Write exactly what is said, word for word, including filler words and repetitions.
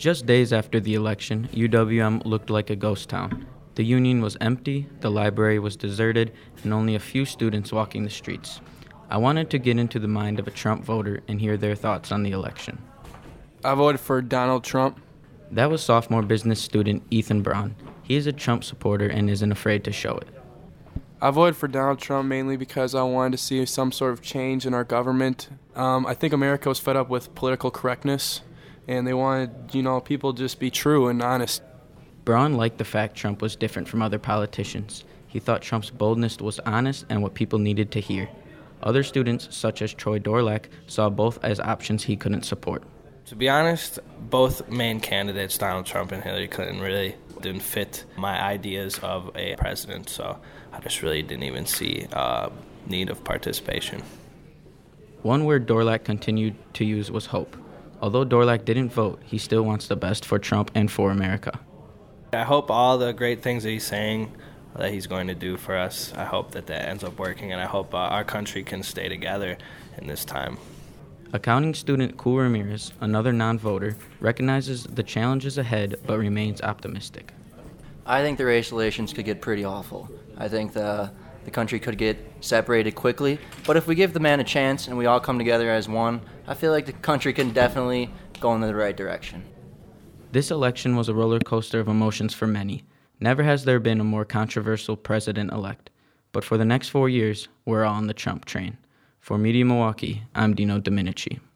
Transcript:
Just days after the election, U W M looked like a ghost town. The Union was empty, the library was deserted, and only a few students walking the streets. I wanted to get into the mind of a Trump voter and hear their thoughts on the election. I voted for Donald Trump. That was sophomore business student Ethan Braun. He is a Trump supporter and isn't afraid to show it. I voted for Donald Trump mainly because I wanted to see some sort of change in our government. Um, I think America was fed up with political correctness, and they wanted, you know, people to just be true and honest. Braun liked the fact Trump was different from other politicians. He thought Trump's boldness was honest and what people needed to hear. Other students, such as Troy Dorlack, saw both as options he couldn't support. To be honest, both main candidates, Donald Trump and Hillary Clinton, really didn't fit my ideas of a president, so I just really didn't even see uh, need of participation. One word Dorlack continued to use was hope. Although Dorlack didn't vote, he still wants the best for Trump and for America. I hope all the great things that he's saying that he's going to do for us, I hope that that ends up working, and I hope uh, our country can stay together in this time. Accounting student Cool Ramirez, another non-voter, recognizes the challenges ahead but remains optimistic. I think the race relations could get pretty awful. I think the, the country could get separated quickly, but if we give the man a chance and we all come together as one, I feel like the country can definitely go in the right direction. This election was a roller coaster of emotions for many. Never has there been a more controversial president-elect. But for the next four years, we're all on the Trump train. For Media Milwaukee, I'm Dino Dominici.